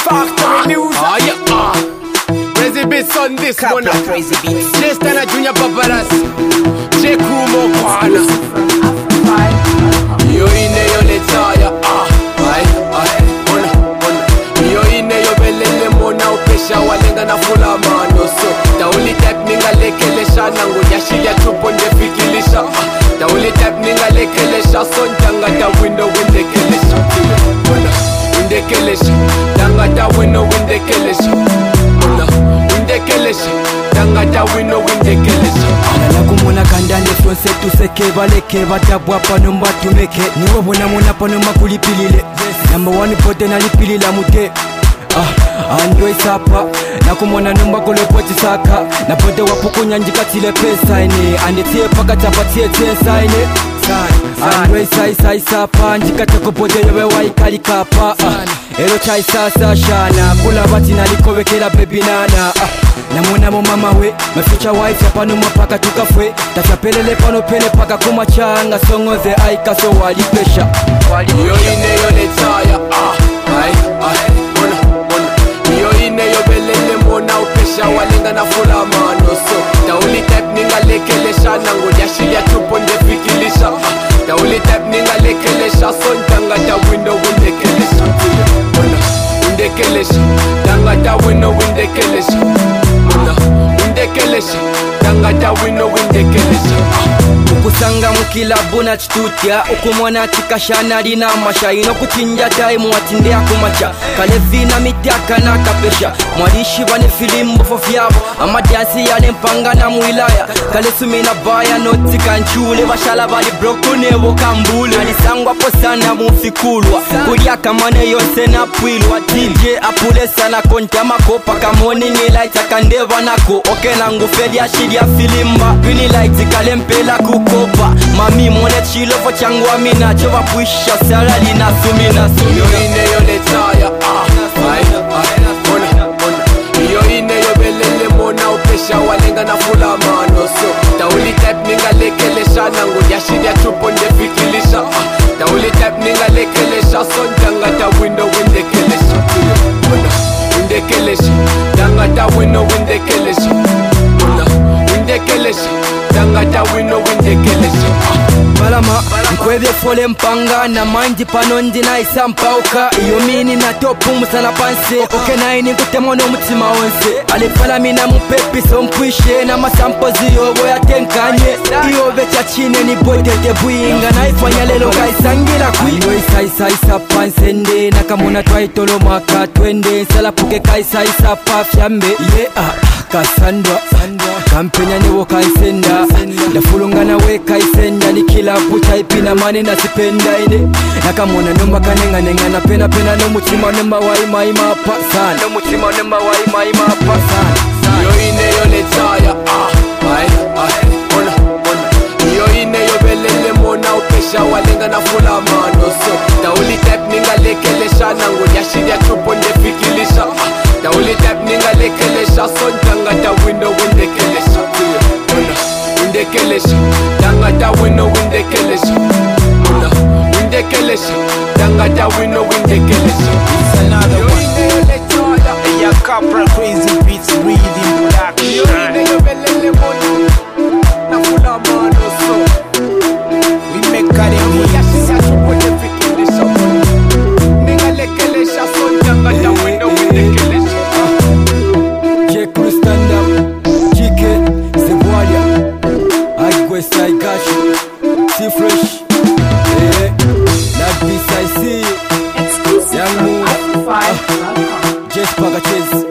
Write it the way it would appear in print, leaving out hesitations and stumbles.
Factory music. Crazy beats on this one. Crazy beats. J-Stan Junior Paparazzi. J. Kumo Kwana. Yo ine yo letaya. Yo ine yo belele mona upesha walenga na fula mano. So tauli type ninga lekelesha nangu yashilia tupo ndefikilisha. Tauli type ninga lekelesha sontanga ta window windekelesha. Windekelesha tanga ta window windekelesha. Windekelesha tanga ta window windekelesha. Nakumuna kandane fyonse tuseke baleke batabwa pano mbatumeke niwe bona muna pano makulipilile number 1 pote nalipilila mute andwe sapa nakumona nomba kole poti saka na pote wapukunya njikatile pesa ine andetie paka tapatie tensa ine andwe sai sapa njikateko pote yobe waikali kapa ero chai sasa shana kula bati nalikobekela baby nana namona mo mama we my future wife yapano mapaka tukafwe tachapelele pano pele paka kumachanga songoze aika so wali pesha yo ine yo letaya yo ine yo belele mona upesha walenga na fula mano so tauli type ninga lekelesha nangu yashilia tupo ndefikilisha tauli type ninga lekelesha sontanga ta window windekelesha windekelesha tanga ta window windekelesha windekelesha tanga ta window windekelesha ukusanga mukilabu na chitutya ukumwana chikashana lina mashaino kuchinja time watinde akumacha kalevina mityaka na kapesha mwalishi bane filimbo fofyabo amadiansi yale mpanga na mwilaya kalesumina baya noti kanchule bashala bali broku nebo kambule alisangwa posana mufikulwa kulia kamane yose na pwilwa DJ apule sana konta makopa kamoni ni light akandeva nako okay nangu feli ashiria filimba green light kalempela kukopa mami mone chilo fo changwa mina chova puisha sala lina sumina yo ine yo letaya yo ine yo belele mona upesha walenga na fula mano so tauli type ninga lekelesha nangu yashiria tupo ndefikilisha tauli type ninga lekelesha sontanga ta window windekelesha windekelesha tanga ta window windekelesha windekelesha tanga ta window windekelesha Malama, mkwevye fole mpanga na manji pano njina isampauka iyo mini na topu musana panse oke naini kutemono mutima onse alifala mina mupepi so mpwishe na masampo ziyobo ya tenkanye iyo vecha chine ni boitete buinga na ifanya lelo kaisangira kwi iyo isa panse nde nakamuna twaitolo maka twende salapuke kaisa pafyambe kasandwa kampenya niwo kaisenda ndafulunga nawe kaisenda nikila buta ipina mani nasipenda ine nakamona nomba kanenga na pena no mutima nemba wai mai mapa sana no mutima nemba wai mai mapa sana yo ine yo letaya yo ine yo belele mona upesha walenga na fula mano so tauli type ninga lekelesha nangu yashiria tupo ndefikilisha tauli type ninga lekelesha sontanga ta window windekelesha windekelesha tanga ta window windekelesha windekelesha tanga ta window windekelesha. It's another one. Yeah, Capra Crazy Beats Breathing Production. Yo ine yo belele mona na fula mano so We make academy. yashiria tupo ndefikilisha ninga lekelesha sontanga ta window windekelesha. J-Crew stand up Chike Zebwalia Agwest I got you See fresh Like this I see you Exclusive Young Moon from Amplify.com. Just Pagachase